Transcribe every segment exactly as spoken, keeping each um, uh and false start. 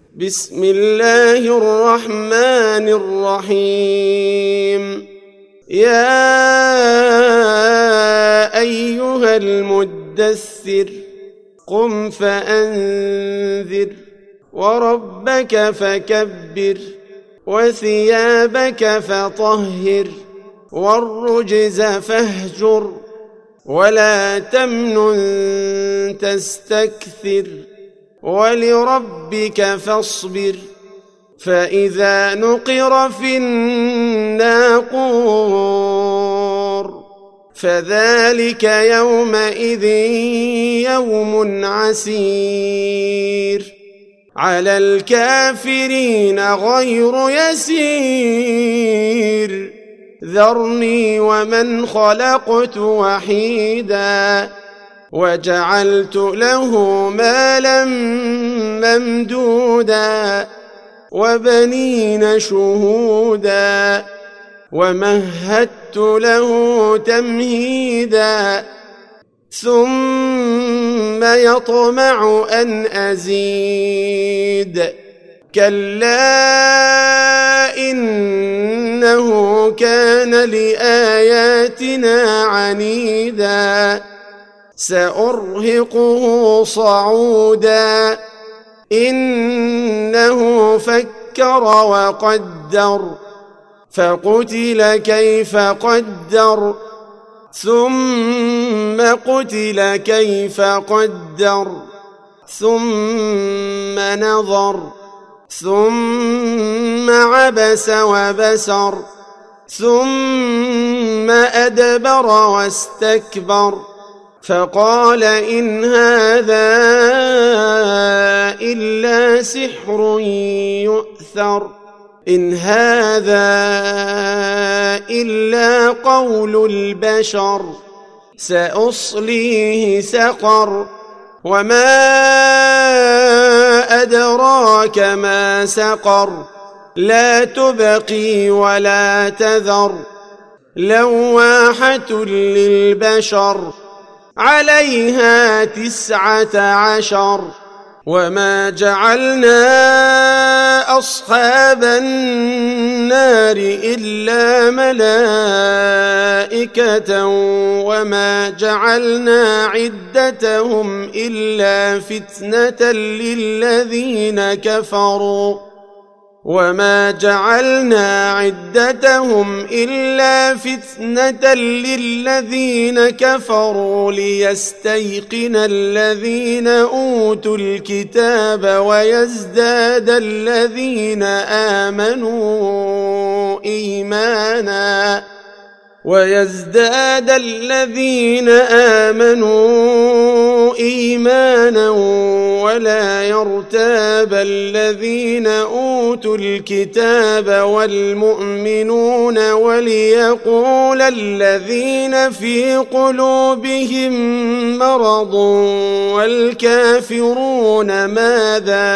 بسم الله الرحمن الرحيم. يا أيها المدثر قم فأنذر وربك فكبر وثيابك فطهر والرجز فاهجر ولا تمنن تستكثر ولربك فاصبر. فإذا نقر في الناقور فذلك يومئذ يوم عسير على الكافرين غير يسير. ذرني ومن خلقت وحيدا وجعلت له مالا ممدودا وبنين شهودا ومهدت له تمهيدا ثم يطمع أن أزيد. كلا إنه كان لآياتنا عنيدا سأرهقه صعودا إنه فكر وقدر فقتل كيف قدر ثم قتل كيف قدر ثم نظر ثم عبس وبسر ثم أدبر واستكبر فقال إن هذا إلا سحر يؤثر إن هذا إلا قول البشر سأصليه سقر وما أدراك ما سقر لا تبقي ولا تذر لواحة للبشر عليها تسعة عشر. وما جعلنا أصحاب النار إلا ملائكة وما جعلنا عدتهم إلا فتنة للذين كفروا وما جعلنا عدتهم إلا فتنة للذين كفروا ليستيقن الذين أوتوا الكتاب ويزداد الذين آمنوا إيمانا ويزداد الذين آمنوا إيمانا ولا يرتاب الذين أوتوا الكتاب والمؤمنون وليقول الذين في قلوبهم مرض والكافرون ماذا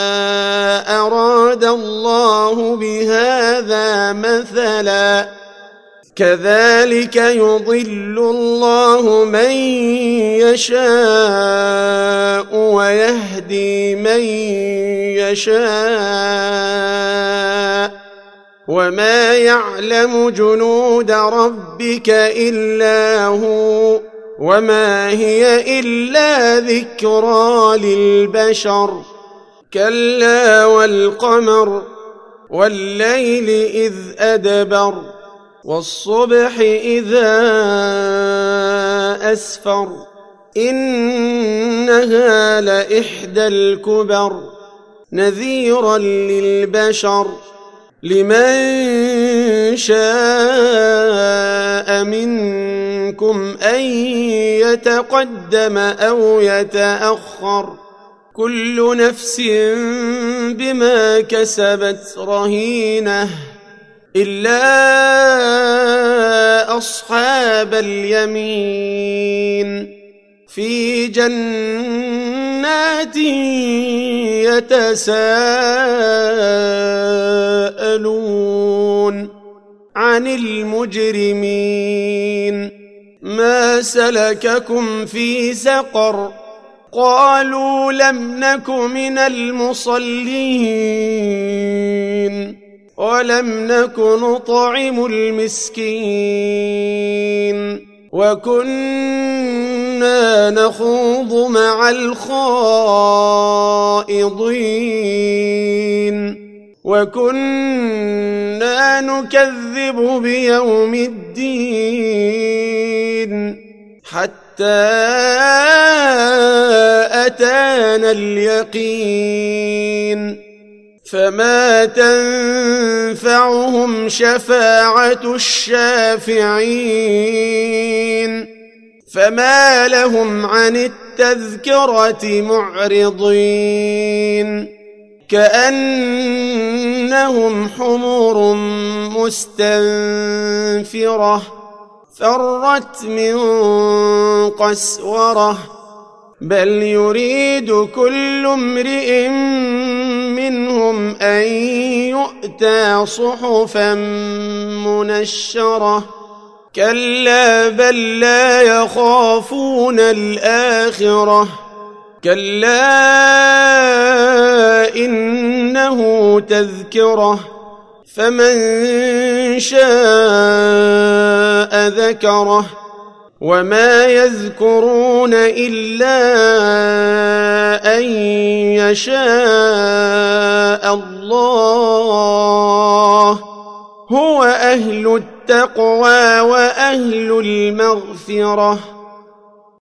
أراد الله بهذا مثلا كذلك يضل الله من يشاء ويهدي من يشاء وما يعلم جنود ربك إلا هو وما هي إلا ذكرى للبشر. كلا والقمر والليل إذ أدبر والصبح إذا أسفر إنها لإحدى الكبر نذيرا للبشر لمن شاء منكم أن يتقدم أو يتأخر كل نفس بما كسبت رهينة إلا أصحاب اليمين في جنات يتساءلون عن المجرمين ما سلككم في سقر قالوا لم نك من المصلين ولم نك نطعم المسكين وكنا نخوض مع الخائضين وكنا نكذب بيوم الدين حتى أتانا اليقين فما تنفعهم شفاعة الشافعين فما لهم عن التذكرة معرضين كأنهم حمر مستنفرة فرت من قسورة بل يريد كل امرئ منهم أن يؤتى صحفا منشرة كلا بل لا يخافون الآخرة كلا إنه تذكرة فمن شاء ذكره وما يذكرون إلا أن يشاء الله هو أهل التقوى وأهل المغفرة